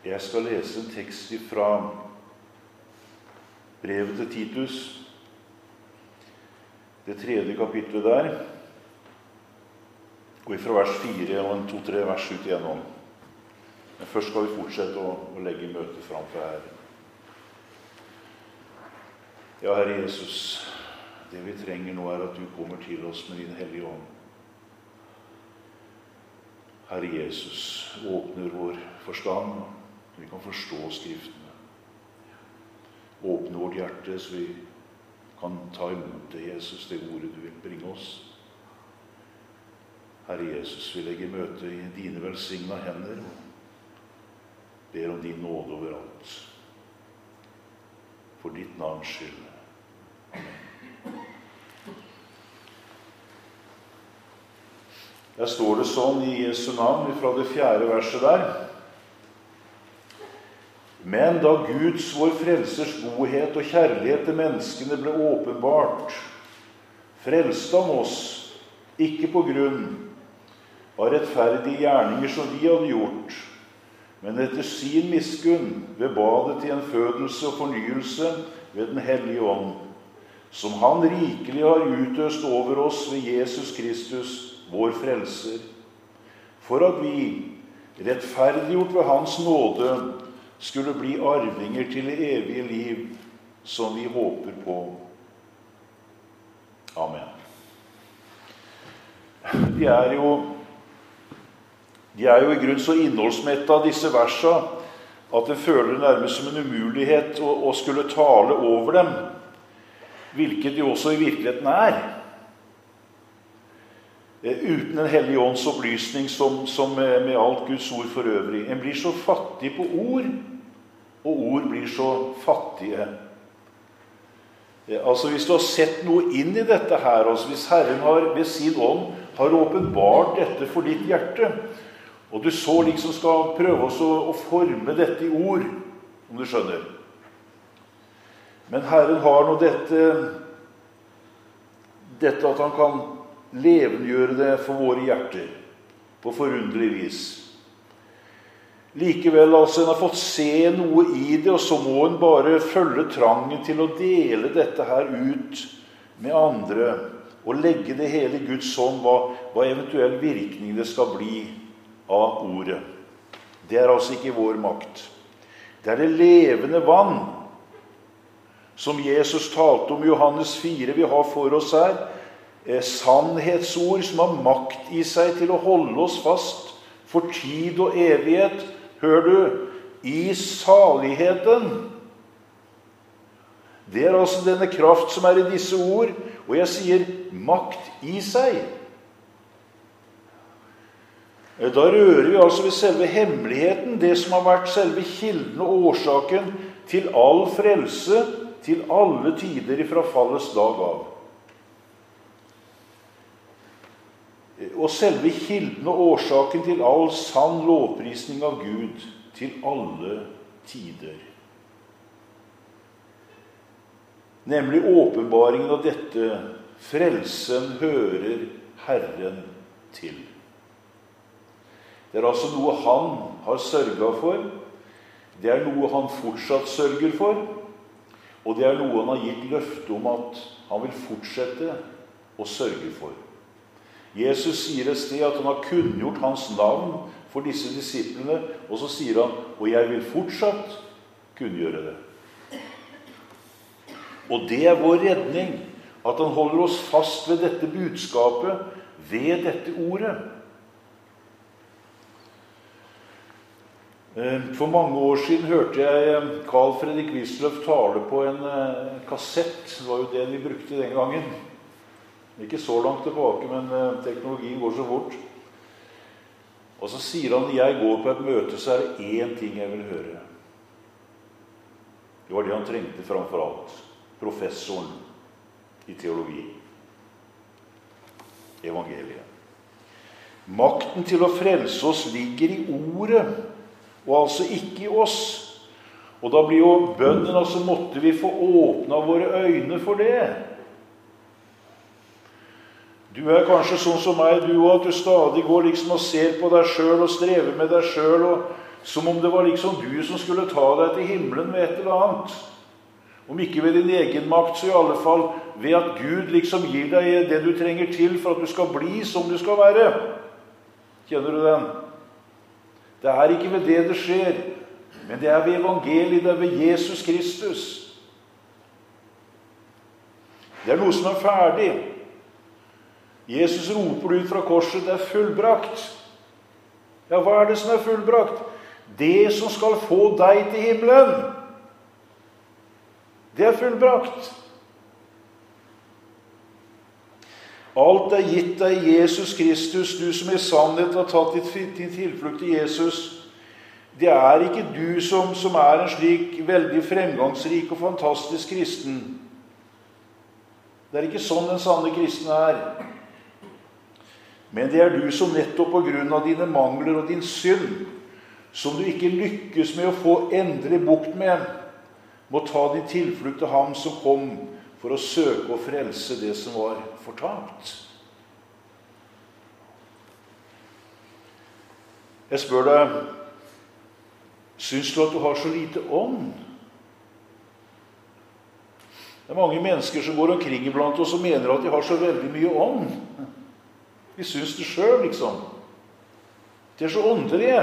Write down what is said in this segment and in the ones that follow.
Jeg skal lese en tekst fra brevet til Titus, det 3. kapitlet der, og fra vers 4 og 2-3 vers ut igjennom. Men først skal vi fortsette å legge møtet framfor Herren. Ja, Herre Jesus, det vi trenger nå at du kommer til oss med din hellige ånd. Herre Jesus, åpner vår forstand, så vi kan forstå Skriftene. Åpne vårt hjerte, så vi kan ta imot det, Jesus, det ordet du vil bringe oss. Herre Jesus, vi legger møtet i dine velsignede hender, og ber om din nåde overalt. For ditt navns skyld. Amen. Der står det sånn i Jesu navn, fra det 4. verset der. Men da Guds, vår frelsers godhet og kjærlighet til menneskene ble åpenbart, frelste han oss, ikke på grunn av rettferdige gjerninger som vi hadde gjort, men etter sin miskunn ved badet til en fødelse og fornyelse ved den hellige ånd, som han rikelig har utøst over oss ved Jesus Kristus, vår frelser, for at vi, rettferdiggjort ved hans nåde, skulle bli arvinger til det evige liv, som vi håper på. Amen. De er jo i grunn så innholdsmette av disse versene, at det føler nærmest som en umulighet å skulle tale over dem, hvilket de også i virkeligheten er. Uten en hellig ånds opplysning som med alt Guds ord for øvrig. En blir så fattig på ord, og ord blir så fattige. Altså hvis du har sett noe inn i dette her, altså hvis Herren ved sin ånd har åpenbart dette for ditt hjerte, og du så liksom skal prøve å forme dette i ord, om du skjønner. Men Herren har nå dette at han kan levendegjøre det for våre hjerter, på forunderlig vis. Likevel, altså, en har fått se noe i det, og så må en bare følge trangen til å dele dette her ut med andre, og legge det hele i Guds hånd, hva eventuell virkning det skal bli av ordet. Det er altså ikke vår makt. Det er det levende vann, som Jesus talte om i Johannes 4, vi har for oss her, sannhetsord som har makt i seg til å holde oss fast for tid og evighet, hør du, i saligheten. Det er altså denne kraft som er i disse ord, og jeg sier makt i seg. Da rører vi altså ved selve hemmeligheten, det som har vært selve kilden og årsaken til all frelse, til alle tider ifra fallets dag av. Og selve kilden og årsaken til all sann lovprisning av Gud til alle tider. Nemlig åpenbaringen av dette, frelsen hører Herren til. Det er altså noe han har sørget for, det er noe han fortsatt sørger for, og det er noe han har gitt løfte om at han vil fortsette å sørge for. Jesus sier et sted at han har kunngjort hans navn for disse disiplene, og så sier han, og jeg vil fortsatt kunngjøre det. Og det er vår redning, at han holder oss fast ved dette budskapet, ved dette ordet. For mange år siden hørte jeg Carl Fredrik Wisløff tale på en kassett. Det var jo det de brukte den gangen. Ikke så langt tilbake, men teknologien går så fort. Og så sier han, jeg går på et møte, så er det én ting jeg vil høre. Det var det han trengte framfor alt. Professoren i teologi. Evangeliet. Makten til å frelse oss ligger i ordet, og altså ikke i oss. Og da blir jo bønnen, altså måtte vi få åpne våre øyne for det. Du er kanskje sånn som meg, du, at du stadig går liksom og ser på deg selv og strever med deg selv, som om det var liksom du som skulle ta deg til himmelen med et eller annet. Om ikke ved din egen makt, så i alle fall ved at Gud liksom gir deg det du trenger til for at du skal bli som du skal være. Kjenner du den? Det er ikke ved det det skjer, men det er ved evangeliet, det er ved Jesus Kristus. Det er noe som er ferdig. Jesus roper ut fra korset, det er fullbrakt. Ja, hva er det som er fullbrakt? Det som skal få deg til himmelen. Det er fullbrakt. Alt er gitt deg i Jesus Kristus, du som i sannhet har tatt din tilflukt til Jesus. Det er ikke du som er en slik veldig fremgangsrik og fantastisk kristen. Det er ikke sånn den sanne kristne er. Men det er du som nettopp på grunn av dine mangler og din synd, som du ikke lykkes med å få endelig bukt med, må ta din tilflukt til ham som kom for å søke og frelse det som var fortapt. Jeg spør deg, syns du at du har så lite ånd? Det er mange mennesker som går omkring iblant oss og mener at de har så veldig mye ånd. De syns det selv, liksom. De er så åndelige.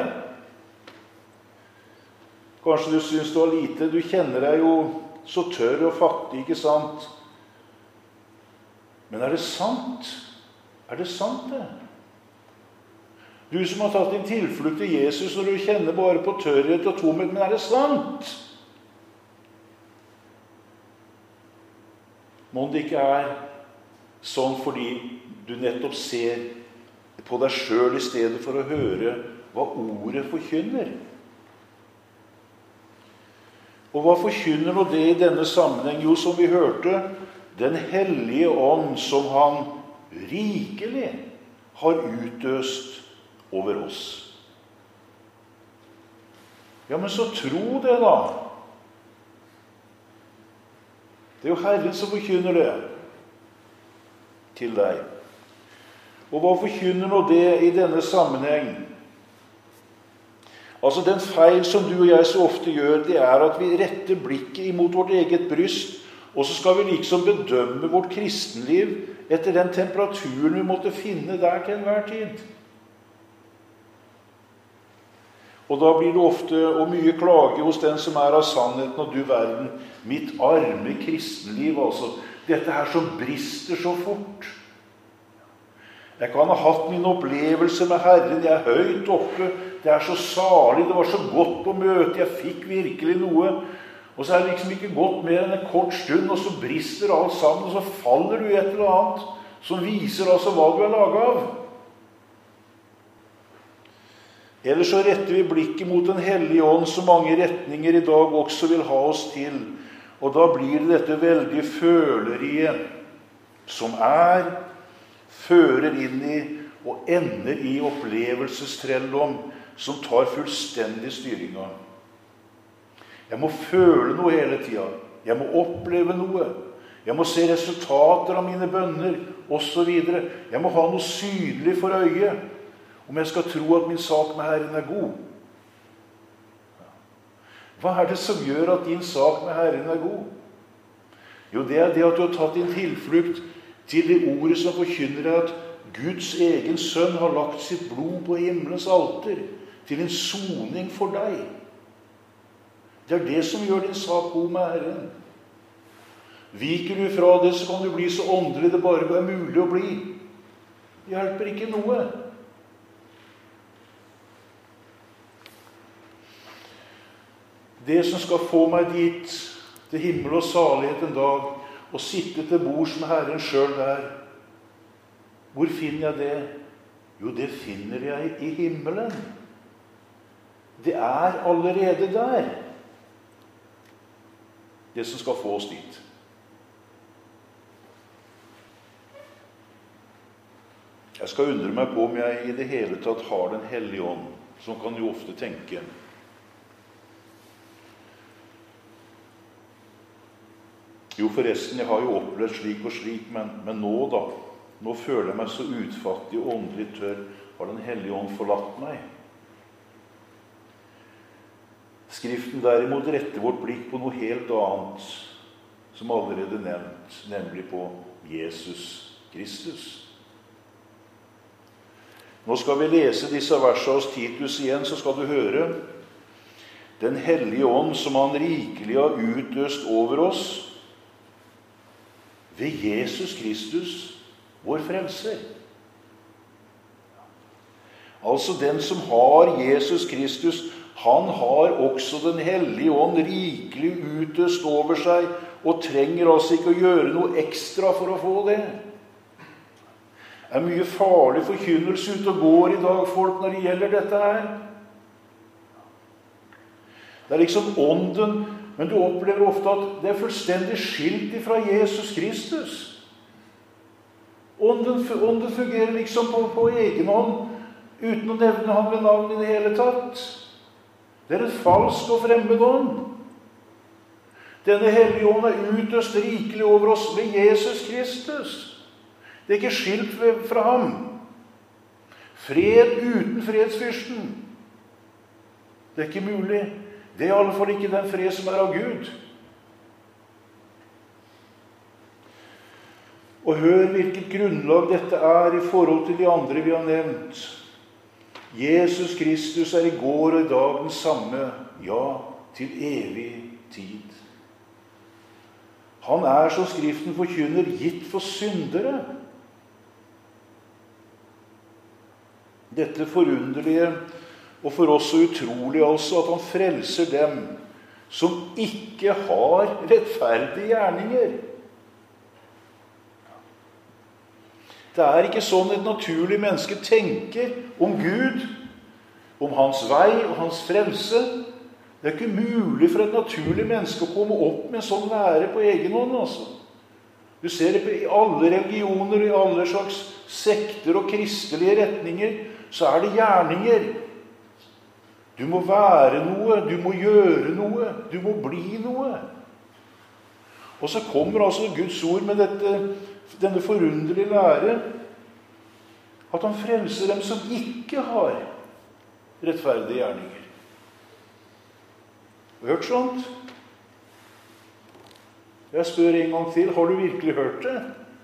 Kanskje du syns du har lite. Du kjenner deg jo så tørr og fattig, ikke sant? Men er det sant? Er det sant, det? Du som har tatt din tilflukt til Jesus, når du kjenner bare på tørrhet og tomhet, men er det sant? Må det ikke er sånn fordi du nettopp ser på deg selv i stedet for å høre hva ordet forkynner. Og hva forkynner nå det i denne sammenheng? Jo, som vi hørte, den hellige ånd som han rikelig har utøst over oss. Ja, men så tro det da. Det er jo Herren som forkynner det til deg. Og hva forkynner nå det i denne sammenheng? Altså den feil som du og jeg så ofte gjør, det er at vi retter blikket imot vårt eget bryst, og så skal vi liksom bedømme vårt kristenliv etter den temperaturen vi måtte finne der til enhver tid. Og da blir det ofte og mye klage hos den som er av sannheten, og du verden, mitt arme kristenliv, altså, dette her som brister så fort. Jeg kan ha hatt min opplevelse med Herren, jeg er høyt oppe, det er så salig, det var så godt på møte, jeg fikk virkelig noe, og så er det liksom ikke gått mer enn en kort stund, og så brister alt sammen, og så faller du i et eller annet, som viser altså hva du er laget av. Ellers så retter vi blikket mot den hellige ånd, så mange retninger i dag også vil ha oss til, og da blir det dette veldige føleriet, som fører inn i og ender i opplevelsestrelldom som tar fullstendig styring av. Jeg må føle noe hele tiden. Jeg må oppleve noe. Jeg må se resultater av mine bønner, og så videre. Jeg må ha noe synlig for øyet, om jeg skal tro at min sak med Herren er god. Hva er det som gjør at din sak med Herren er god? Jo, det er det at du har tatt din tilflukt til det ordet som forkynner deg at Guds egen sønn har lagt sitt blod på himmelens alter til en soning for deg. Det er det som gjør din sak god med Herren. Viker du fra det, så kan du bli så åndelig det bare er mulig å bli. Det hjelper ikke noe. Det som skal få meg dit, til himmel og salighet en dag, og sitte til bords med Herren selv der. Hvor finner jeg det? Jo, det finner jeg i himmelen. Det er allerede der. Det som skal få oss dit. Jeg skal undre meg på om jeg i det hele tatt har den hellige ånd, som kan jo ofte tenke. Jo, forresten, jeg har jo opplevd slik og slik, men nå da, nå føler jeg meg så utfattig og åndelig tørr, har den hellige ånd forlatt meg. Skriften derimot retter vårt blikk på noe helt annet, som allerede nevnt, nemlig på Jesus Kristus. Nå skal vi lese disse versene hos Titus igjen, så skal du høre. Den hellige ånd som han rikelig har utøst over oss, ved Jesus Kristus, vår frelser. Altså den som har Jesus Kristus, han har også den hellige ånd rikelig utøst over seg, og trenger altså ikke å gjøre noe ekstra for å få det. Det er mye farlig forkynnelse ute og går i dag, folk, når det gjelder dette her. Det er liksom ånden, men du opplever ofte at det er fullstendig skilt fra Jesus Kristus. Ånden fungerer liksom på egen hånd, uten å nevne ham ved navn i det hele tatt. Det er et falsk og fremmed ånd. Denne hellige ånd er utøst rikelig over oss ved Jesus Kristus. Det er ikke skilt fra ham. Fred uten fredsfyrsten. Det er ikke mulig. Det er i alle fall ikke den fred som er av Gud. Og hør hvilket grunnlag dette er i forhold til de andre vi har nevnt. Jesus Kristus er i går og i dag den samme, ja, til evig tid. Han er, som Skriften forkynner, gitt for syndere. Dette forunderlige, og for oss så utrolig altså, at han frelser dem som ikke har rettferdige gjerninger. Det er ikke sånn et naturlig menneske tenker om Gud, om hans vei og hans frelse. Det er ikke mulig for et naturlig menneske å komme opp med en sånn lære på egen hånd. Altså. Du ser det i alle religioner, i alle slags sekter og kristelige retninger, så er det gjerninger. Du må være noe, du må gjøre noe, du må bli noe. Og så kommer altså Guds ord med denne forunderlige lære, at han frelser dem som ikke har rettferdige gjerninger. Har du hørt sånt? Jeg spør en gang til, har du virkelig hørt det?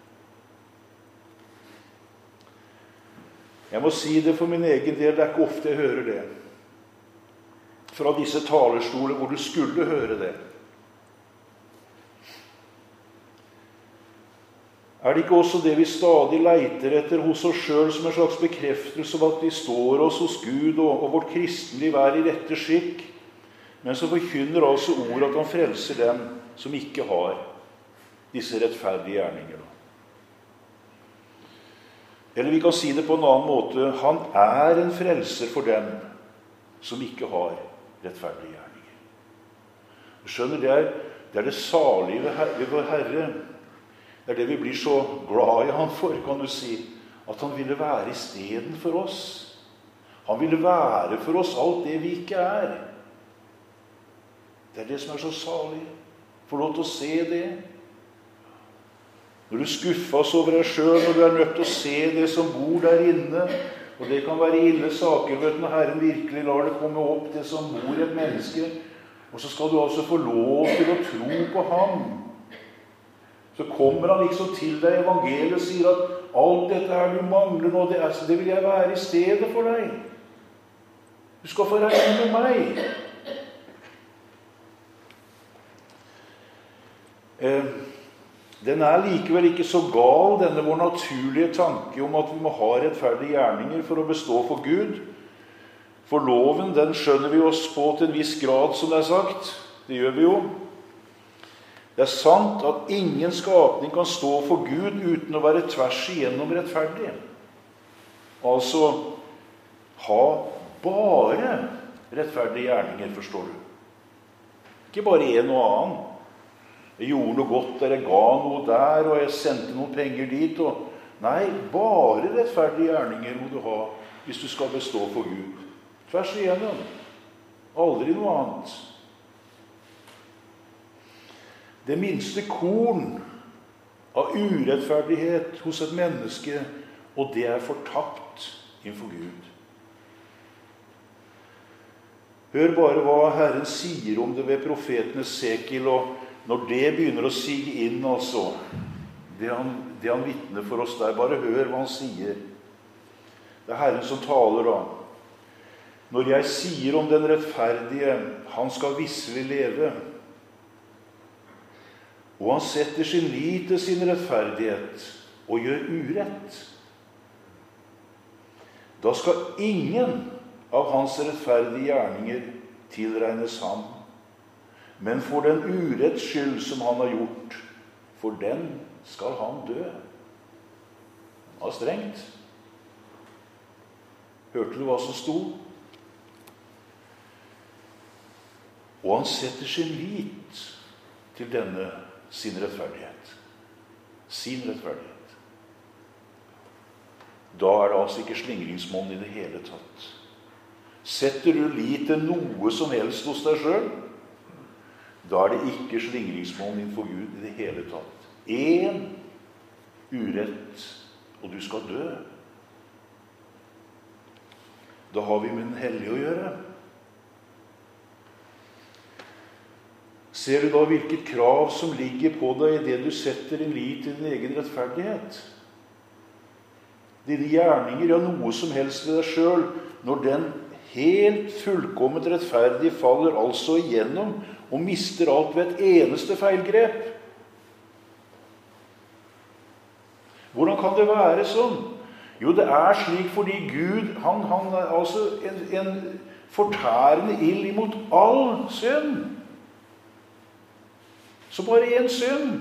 Jeg må si det for min egen del, det er ikke ofte jeg hører det. Fra disse talerstoler hvor du skulle høre det. Er det ikke også det vi stadig leiter etter hos oss selv som en slags bekreftelse av at vi står oss hos Gud og vårt kristenliv er i rette skikk, men så forkynner altså ordet at han frelser dem som ikke har disse rettferdige gjerninger. Eller vi kan si det på en annen måte, han er en frelser for dem som ikke har rettferdige gjerninger. Du skjønner, det er det salige ved vår Herre. Det er det vi blir så glad i han for, kan du si, at han ville være i stedet for oss. Han ville være for oss alt det vi ikke er. Det er det som er så salig. Få lov til å se det. Når du skuffes over deg selv, når du er nødt til å se det som bor der inne, og det kan være ille saker, vet du, når Herren virkelig lar det komme opp, det som bor i et menneske, og så skal du altså få lov til å tro på ham. Så kommer han liksom til deg i evangeliet og sier at alt dette her du mangler nå, det vil jeg være i stedet for deg. Du skal få regne med meg. Den er likevel ikke så gal, denne vår naturlige tanke om at vi må ha rettferdige gjerninger for å bestå for Gud. For loven, den skjønner vi oss på til en viss grad, som det er sagt. Det gjør vi jo. Det er sant at ingen skapning kan stå for Gud uten å være tvers igjennom rettferdig. Altså, ha bare rettferdige gjerninger, forstår du. Ikke bare en og annen. Jeg gjorde noe godt der, jeg ga noe der, og jeg sendte noen penger dit. Nei, bare rettferdige gjerninger må du ha hvis du skal bestå for Gud. Tvers igjennom. Aldri noe annet. Det minste korn av urettferdighet hos et menneske, og det er fortapt innenfor Gud. Hør bare hva Herren sier om det ved profeten Esekiel, og når det begynner å sige inn, altså, det han vitner for oss der, bare hør hva han sier. Det Herren som taler da. Når jeg sier om den rettferdige, han skal visselig leve, og han setter sin lit til sin rettferdighet og gjør urett, da skal ingen av hans rettferdige gjerninger tilregnes ham, men for den uretts skyld som han har gjort, for den skal han dø. Det var strengt. Hørte du hva som sto? Og han setter sin lit til denne sin rettferdighet. Sin rettferdighet. Da det altså ikke slingringsmonn i det hele tatt. Setter du lit til noe som helst hos deg selv, da det ikke slingringsmonn innenfor Gud i det hele tatt. En urett, og du skal dø. Da har vi med den hellige å gjøre. Ser du da hvilket krav som ligger på deg i det du setter din lit til din egen rettferdighet? Dine gjerninger, ja, noe som helst ved deg selv, når den helt fullkomment rettferdige faller altså igjennom og mister alt ved et eneste feilgrep. Hvordan kan det være sånn? Jo, det er slik fordi Gud, han er altså en fortærende ild imot all synd. Så bare en synd.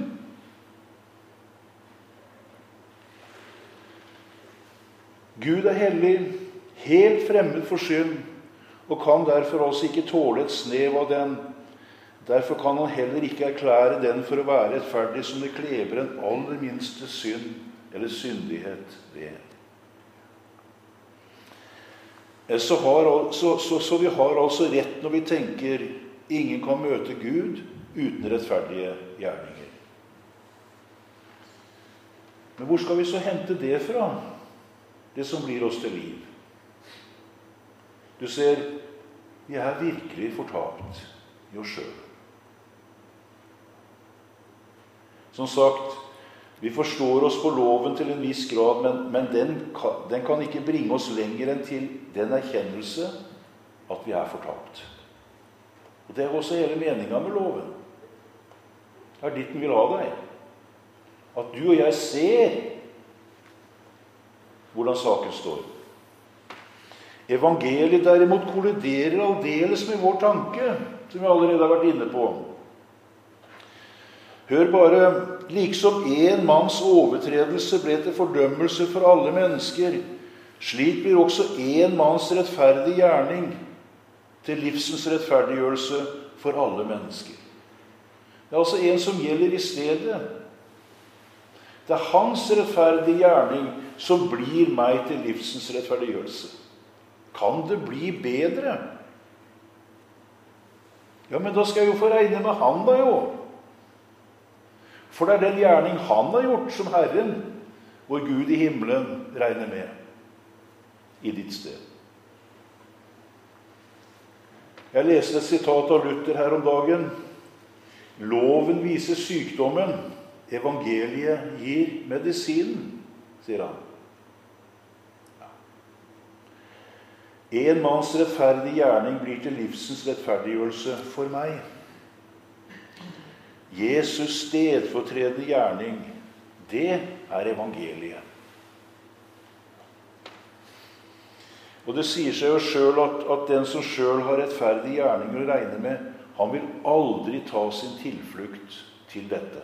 Gud er hellig, helt fremmed for synd, og kan derfor altså ikke tåle et snev av den. Derfor kan han heller ikke erklære den for å være rettferdig som det klever en aller minste synd eller syndighet ved. Så vi har altså rett når vi tenker ingen kan møte Gud uten rettferdige gjerninger. Men hvor skal vi så hente det fra? Det som blir oss til liv. Du ser, vi er virkelig fortapt i oss selv. Som sagt, vi forstår oss på loven til en viss grad, men den kan ikke bringe oss lenger enn til den erkjennelse at vi er fortapt. Og det er også hele meningen med loven. Det er dit den vil ha deg. At du og jeg ser hvordan saken står. Evangeliet derimot kolliderer aldeles med vår tanke, som vi allerede har vært inne på. Hør bare, liksom en manns overtredelse ble til fordømmelse for alle mennesker, slik blir også en manns rettferdige gjerning til livsens rettferdiggjørelse for alle mennesker. Det er altså en som gjelder i stedet. Det er hans rettferdige gjerning som blir meg til livsens rettferdiggjørelse. Kan det bli bedre? Ja, men da skal jeg jo få regne med han da jo. For det er den gjerning han har gjort som Herren, vår Gud i himmelen, regner med i ditt sted. Jeg leste et sitat av Luther her om dagen. Loven viser sykdommen, evangeliet gir medisinen, sier han. En manns rettferdige gjerning blir til livsens rettferdiggjørelse for meg. Jesus stedfortredende gjerning, det er evangeliet. Og det sier seg jo selv at den som selv har rettferdige gjerninger å regne med, han vil aldri ta sin tilflukt til dette.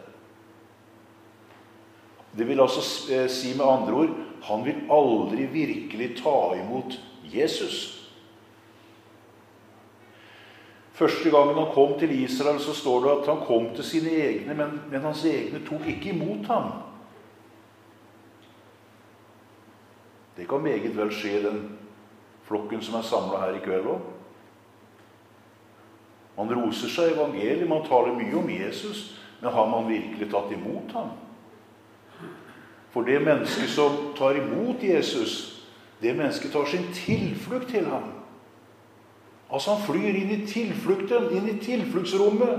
Det vil altså si med andre ord, han vil aldri virkelig ta imot Jesus. Første gangen han kom til Israel, så står det at han kom til sine egne, men hans egne tok ikke imot ham. Det kan meget vel skje den flokken som er samlet her i kveld også. Man roser seg i evangeliet, man taler mye om Jesus, men har man virkelig tatt imot ham? For det mennesket som tar imot Jesus, det mennesket tar sin tilflukt til ham. Altså, han flyr inn i tilflukten, inn i tilfluktsrommet.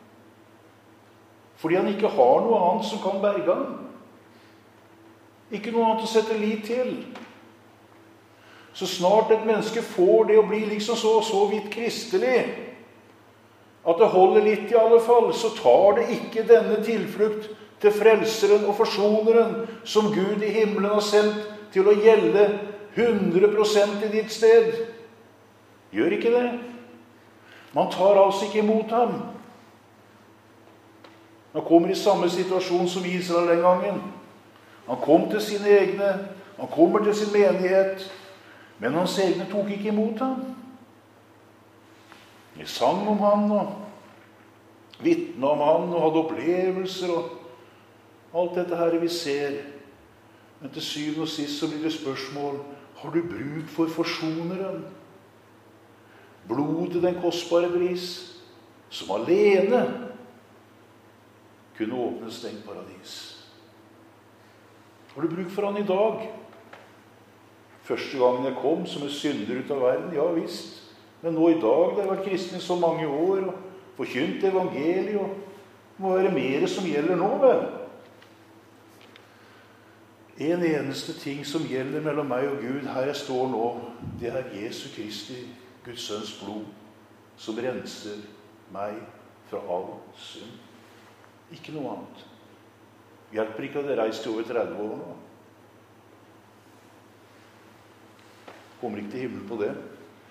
Fordi han ikke har noe annet som kan berge ham. Ikke noe annet å sette lit til. Så snart et menneske får det å bli liksom så vidt kristelig, at det holder litt i alle fall, så tar det ikke denne tilflukt til frelseren og forsoneren som Gud i himmelen har sendt til å gjelde 100% i ditt sted. Gjør ikke det. Man tar altså ikke imot ham. Han kommer i samme situasjon som Israel den gangen. Han kom til sine egne, han kommer til sin menighet, men hans egne tok ikke imot ham. Vi sang om han, og vittnet om han, og hadde opplevelser, og alt dette her vi ser. Men til syvende og sist så blir det spørsmål, har du bruk for forsoneren? Blodet, den kostbare pris, som alene kunne åpne stengt paradis. Har du bruk for han i dag? Første gangen jeg kom som en synder ut av verden, ja visst. Men nå i dag, det har vært kristen i så mange år, og forkynt evangeliet, og det må være mer som gjelder nå, vel? En eneste ting som gjelder mellom meg og Gud, her jeg står nå, det er Jesu Kristi, Guds sønns blod, som renser meg fra all synd. Ikke noe annet. Hjelper ikke at det reist i over 30 år nå. Kommer ikke til himmelen på det.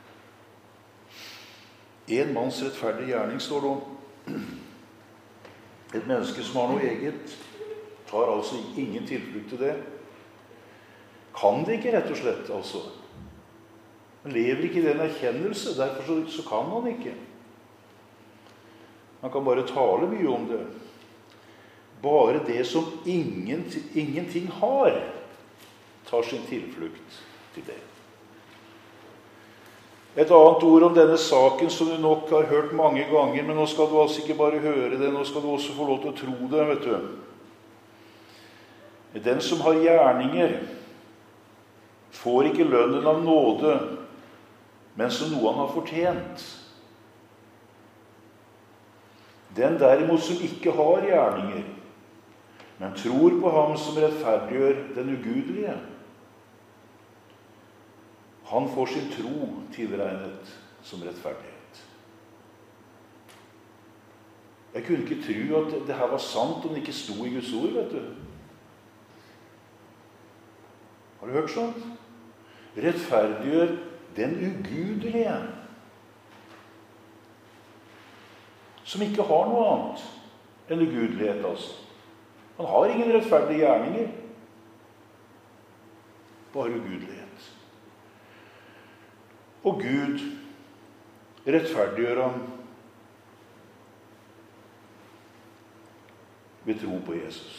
En manns rettferdige gjerning står det om. Et menneske som har noe eget, tar altså ingen tilflukt til det. Kan det ikke rett og slett, altså. Han lever ikke i den erkjennelse, derfor så kan han ikke. Han kan bare tale mye om det. Bare det som ingenting har, tar sin tilflukt til det. Et annet ord om denne saken som du nok har hørt mange ganger, men nå skal du altså ikke bare høre det, nå skal du også få lov til å tro det, vet du. Den som har gjerninger, får ikke lønnen av nåde, men som noe han har fortjent. Den derimot som ikke har gjerninger, men tror på ham som rettferdiggjør den ugudelige, han får sin tro tilregnet som rettferdighet. Jeg kunne ikke tro at det her var sant om det ikke sto i Guds ord, vet du. Har du hørt sånt? Rettferdiggjør den ugudelige, som ikke har noe annet enn ugudelighet, altså. Han har ingen rettferdige gjerninger, bare ugudelighet. Og Gud rettferdiggjør ham ved tro på Jesus.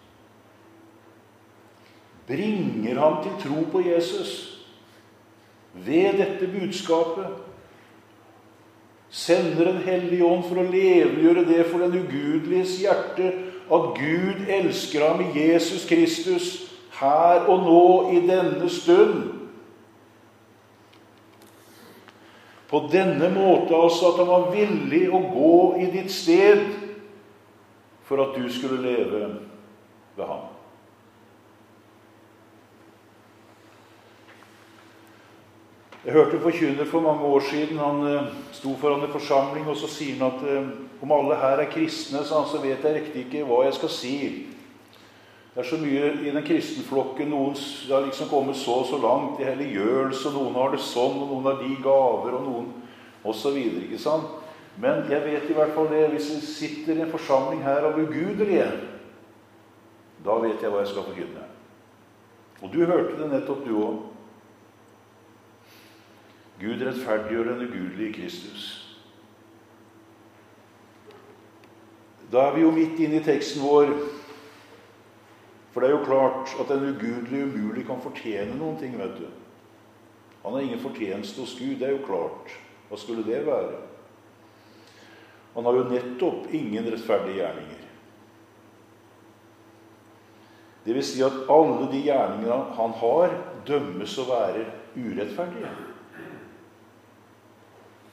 Bringer ham til tro på Jesus ved dette budskapet. Sender Den hellige ånd for å levendegjøre det for den ugudeliges hjerte, at Gud elsker ham i Jesus Kristus her og nå i denne stund. På denne måte altså at han var villig å gå i ditt sted for at du skulle leve ved ham. Jeg hørte en forkynner for mange år siden, han sto foran en forsamling, og så sier han at om alle her er kristne, så vet jeg riktig ikke hva jeg skal si. Det er så mye i den kristenflokken, noen har liksom kommet så langt i helliggjørelse, og noen har det sånn, og noen har de gaver, og noen, og så videre, ikke sant? Men jeg vet i hvert fall det, hvis jeg sitter i en forsamling her av ugudelige, da vet jeg hva jeg skal forkynne. Og du hørte det nettopp du også. Gud rettferdiggjør den ugudelige Kristus. Da er vi jo midt inne i teksten vår, for det er jo klart at den ugudelige umulig kan fortjene noen ting, vet du. Han har ingen fortjeneste hos Gud, det er jo klart. Hva skulle det være? Han har jo nettopp ingen rettferdige gjerninger. Det vil si at alle de gjerningene han har, dømmes å være urettferdige.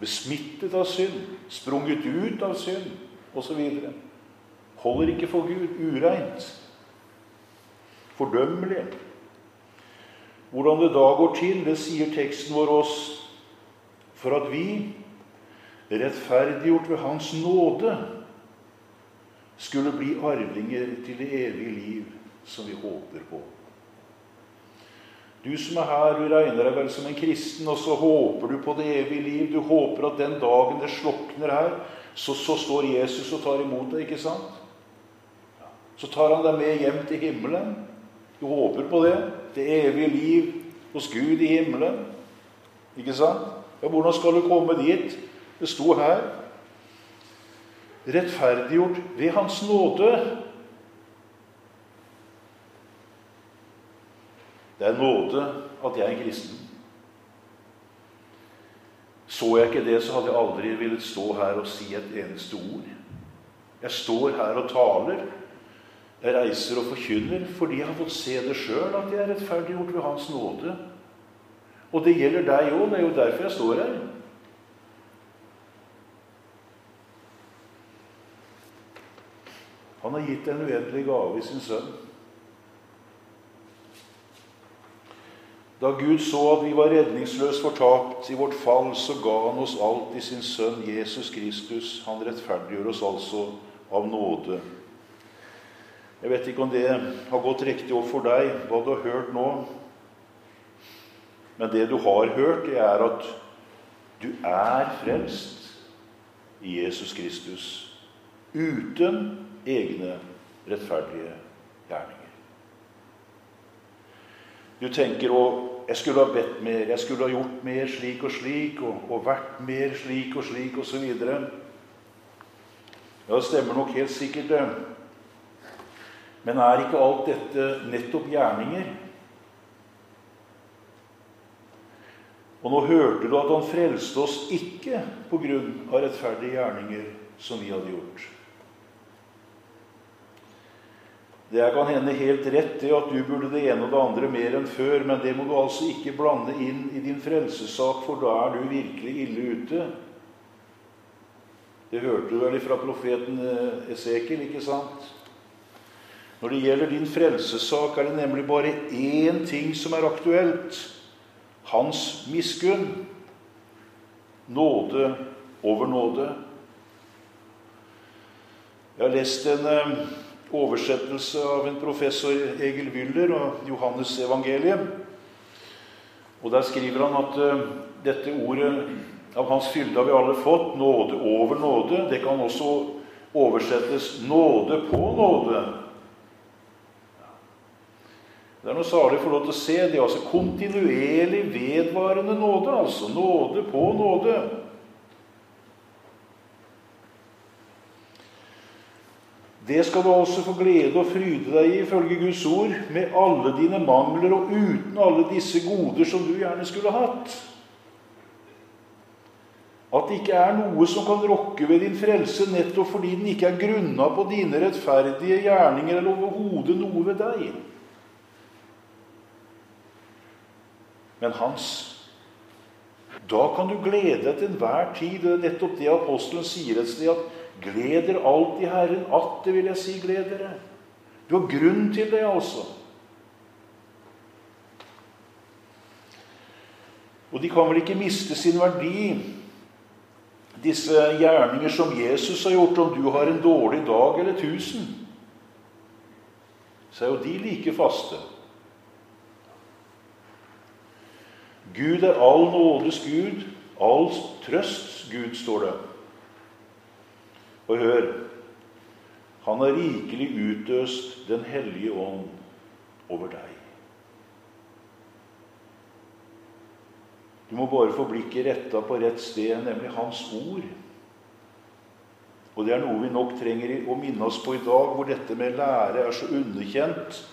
besmittet av synd, sprunget ut av synd, og så videre. Holder ikke for Gud, ureint, fordømmelig. Hvordan det da går til, det sier teksten vår oss, for at vi, rettferdiggjort ved hans nåde, skulle bli arvinger til det evige liv som vi håper på. Du som her, du regner deg vel som en kristen, og så håper du på det evige liv. Du håper at den dagen det slokner her, så står Jesus og tar imot deg, ikke sant? Så tar han deg med hjem til himmelen. Du håper på det. Det evige liv hos Gud i himmelen. Ikke sant? Ja, hvordan skal du komme dit? Det sto her. Rettferdiggjort ved hans nåde. Det er nåde at jeg er en kristen. Så jeg ikke det, så hadde jeg aldri villet stå her og si et eneste ord. Jeg står her og taler. Jeg reiser og forkynner fordi jeg har fått se det selv, at jeg er rettferdiggjort ved hans nåde. Og det gjelder deg også, det er jo derfor jeg står her. Han har gitt en uendelig gave i sin sønn. Da Gud så at vi var redningsløst fortapt i vårt fall, så ga han oss alt i sin sønn Jesus Kristus. Han rettferdiggjør oss altså av nåde. Jeg vet ikke om det har gått riktig opp for deg, hva du har hørt nå. Men det du har hørt, det er at du er frelst i Jesus Kristus, uten egne rettferdige gjerninger. Du tenker, jeg skulle ha bedt mer, jeg skulle ha gjort mer slik og vært mer slik og så videre. Ja, det stemmer nok helt sikkert det. Men er ikke alt dette nettopp gjerninger? Og nå hørte du at han frelste oss ikke på grunn av rettferdige gjerninger som vi hadde gjort. Det kan hende helt rett i at du burde det ene og det andre mer enn før, men det må du altså ikke blande inn i din frelsessak, for da er du virkelig ille ute. Det hørte du vel fra profeten Esekiel, ikke sant? Når det gjelder din frelsessak, er det nemlig bare én ting som er aktuelt. Hans miskunn. Nåde over nåde. Jeg har lest en oversettelse av en professor Egil Wyller og Johannes evangelium. Og der skriver han at dette ordet av hans fylde har vi alle fått, nåde over nåde. Det kan også oversettes nåde på nåde. Det er noe salig for lov til å se. Det er altså kontinuerlig vedvarende nåde, altså nåde på nåde. Det skal du også få glede og fryde deg i, ifølge Guds ord, med alle dine mangler og uten alle disse goder som du gjerne skulle hatt. At det ikke er noe som kan rokke ved din frelse, nettopp fordi den ikke er grunnet på dine rettferdige gjerninger eller overhodet noe ved deg. Men hans. Da kan du glede deg til enhver tid. Det er nettopp det apostelen sier et sted, at gleder alt i Herren, at det vil jeg si gleder deg. Du har grunn til det, altså. Og de kan vel ikke miste sin verdi, disse gjerninger som Jesus har gjort, om du har en dårlig dag eller 1000. Så er jo de like faste. Gud er all nådes Gud, all trøsts Gud, står det. Og hør, han har rikelig utøst den hellige ånd over deg. Du må bare få blikket rettet på rett sted, nemlig hans ord. Og det er noe vi nok trenger å minne oss på i dag, hvor dette med lære er så underkjent.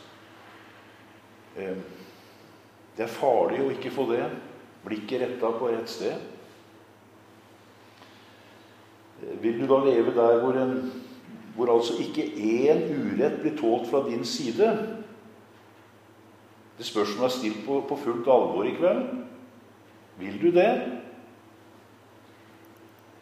Det er farlig å ikke få det. Blikket rettet på rett sted. Vil du da leve der hvor altså ikke én urett blir tålt fra din side? Det spørsmålet er stilt på fullt alvor i kveld. Vil du det?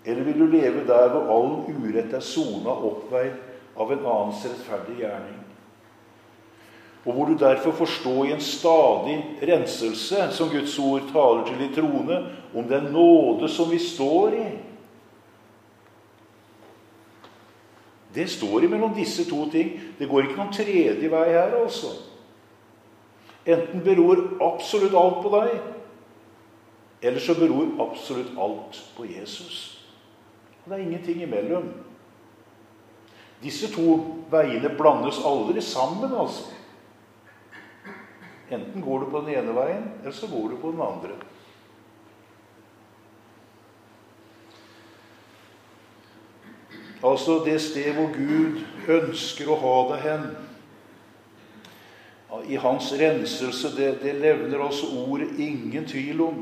Eller vil du leve der hvor all urett sonet oppveid av en annens rettferdige gjerning? Og hvor du derfor får stå i en stadig renselse, som Guds ord taler til i troende, om den nåde som vi står i. Det står imellom disse to ting. Det går ikke noen tredje vei her, altså. Enten beror absolutt alt på deg, eller så beror absolutt alt på Jesus. Og det er ingenting imellom. Disse to veiene blandes aldri sammen, altså. Enten går du på den ene veien, eller så går du på den andre. Altså det sted hvor Gud ønsker å ha deg hen. I hans renselse, det levner altså ordet ingen tvil om.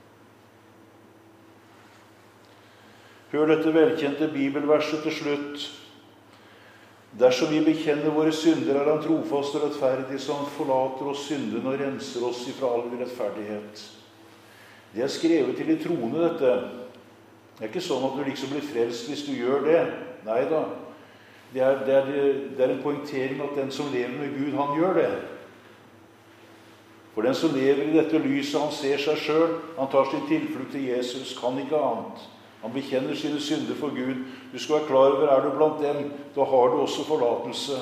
Hør dette velkjente bibelverset til slutt. Dersom vi bekjenner våre synder, er han trofast og rettferdig, så han forlater oss synden og renser oss ifra all urettferdighet. Det er skrevet til de troende, dette. Det er ikke sånn at du liksom blir frelst hvis du gjør det. Neida. Det er en poengtering at den som lever med Gud, han gjør det. For den som lever i dette lyset, han ser seg selv, han tar sin tilflukt til Jesus, kan ikke annet. Han bekjenner sine synder for Gud. Du skal være klar over, er du blant dem, da har du også forlatelse.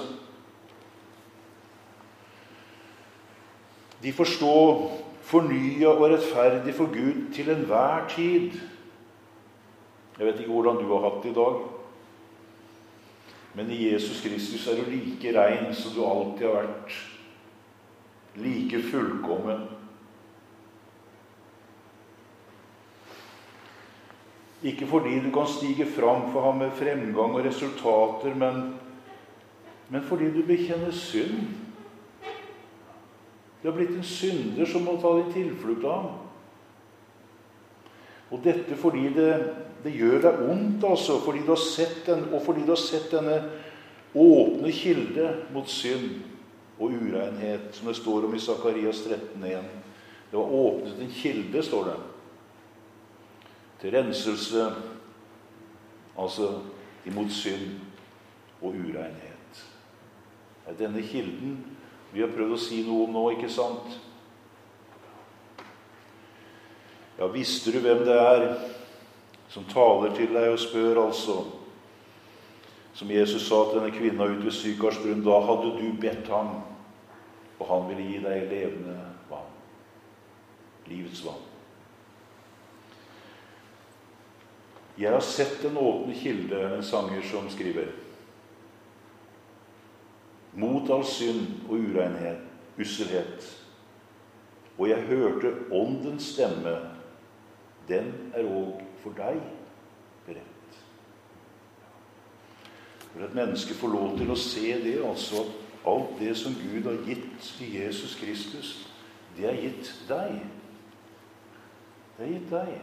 De får stå fornyet og rettferdig for Gud til enhver tid. Jeg vet ikke hvordan du har hatt det i dag, men i Jesus Kristus er du like rein som du alltid har vært. Like fullkommen. Ikke fordi du kan stige fram for ham med fremgang og resultater, men fordi du bekjenner synd. Du har blitt en synder som må ta din tilflukt av ham. Og dette fordi det gjør deg ondt, altså, fordi du har sett denne åpne kilde mot synd og urenhet, som det står om i Sakarias 13:1. Det var åpnet en kilde, står det, til renselse, altså imot synd og urenhet. Det er denne kilden vi har prøvd å si noe om nå, ikke sant? Ja, visste du hvem det er som taler til deg og spør, altså? Som Jesus sa til denne kvinna ute ved Sykarsbrunn, da hadde du bedt ham, og han ville gi deg levende vann. Livets vann. Jeg har sett en åpne kilde, en sanger som skriver, mot all synd og urenhet, usselhet. Og jeg hørte åndens stemme, den er også for deg beredt. For at mennesket får lov til å se det, altså at alt det som Gud har gitt i Jesus Kristus, det er gitt deg. Det er gitt deg.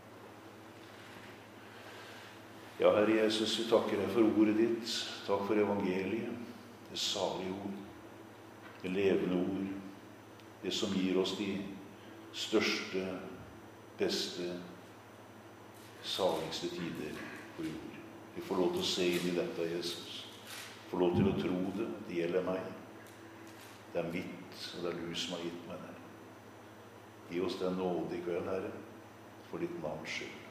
Ja, Herre Jesus, vi takker deg for ordet ditt. Takk for evangeliet, det salige ord, det levende ord, det som gir oss de største, beste, saligste tider på jord. Vi får lov til å se inn i dette, Jesus. Vi får lov til å tro det. Det gjelder meg. Det er mitt, og det er du som har gitt meg det. Gi oss den nåde i kveld, Herre, for ditt navns skyld.